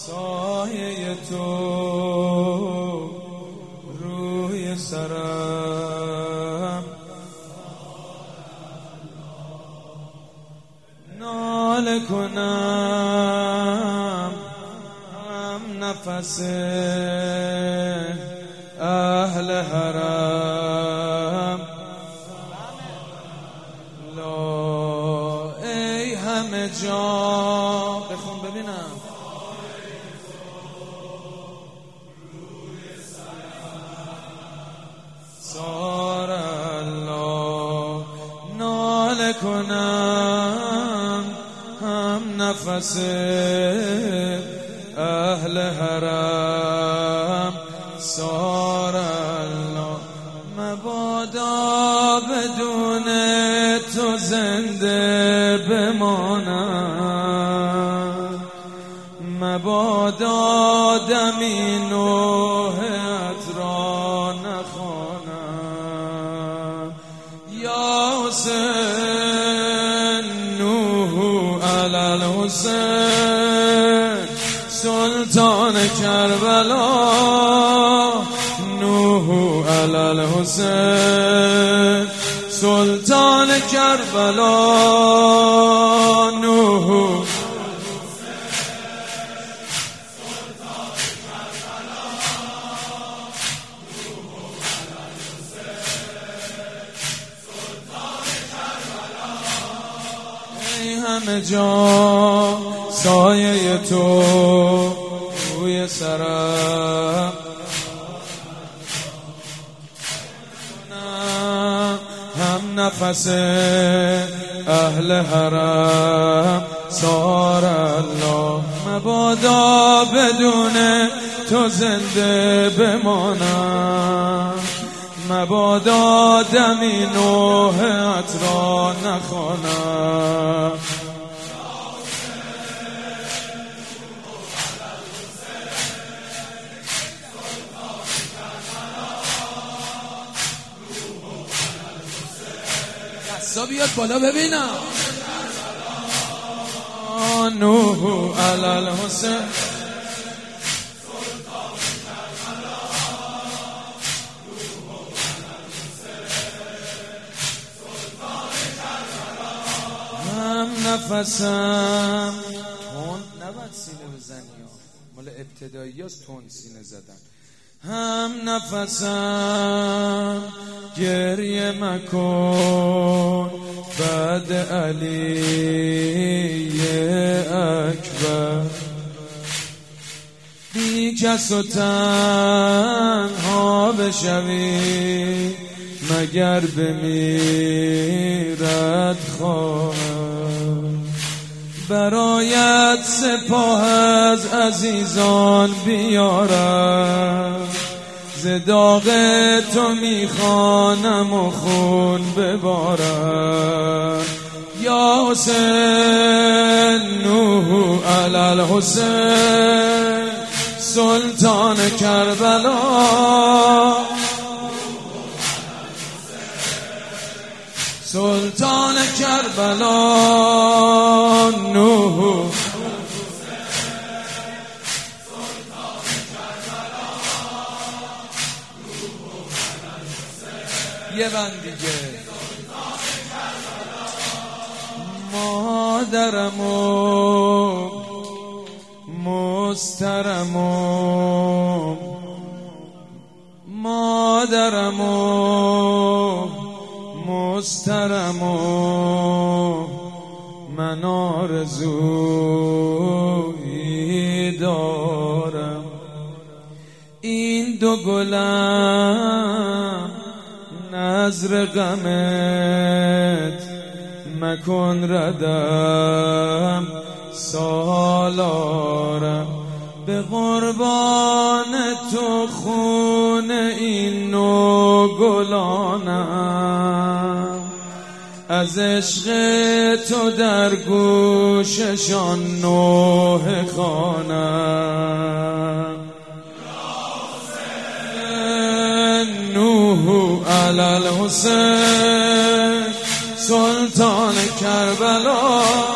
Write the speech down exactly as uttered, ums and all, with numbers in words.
سایه تو روی سرم، ناله کنم هم نفس اهل حرم. لا ای همه جا بخون ببینم، سار الله، ناله کنم هم نفس اهل حرم. سار الله، مبادا بدون تو زنده بمانم، مبادا دمی نوحت را نخوانم. یا حسین نوح علی الحسین، سلطان کربلا، نوح علی الحسین سلطان کربلا، نوح همه جا سایه تو روی سرم، هم نفس اهل حرم. سار الله، مبادا بدون تو زنده بمانم، مبادا دمی نوحت را نخوانم. دستا بیاد بالا ببینم، نوح علی الحسین هم نفسم. تون نباید سینه بزنی، مال ابتدایی هست تون سینه زدن. هم نفسم گریه مکن بعد علی اکبر، بی کس و تنها بشوی مگر بمیرد خواهر. برایت سپاه از عزیزان بیارم، ز داغ تو میخوانم و خون ببارم. یا حسین نوح علی الحسین سلطان کربلا، سلطان کربلا، نوح یه بند دیگه. مادرم و مسترم و مادرم و مسترم و من آرزویی دارم، این دو گلم نظر غمت مکن ردم سالارم. به قربان تو خون این نو گلانم، از عشق تو در گوششان نوحه خوانم. نوح علی الحسین سلطان کربلا،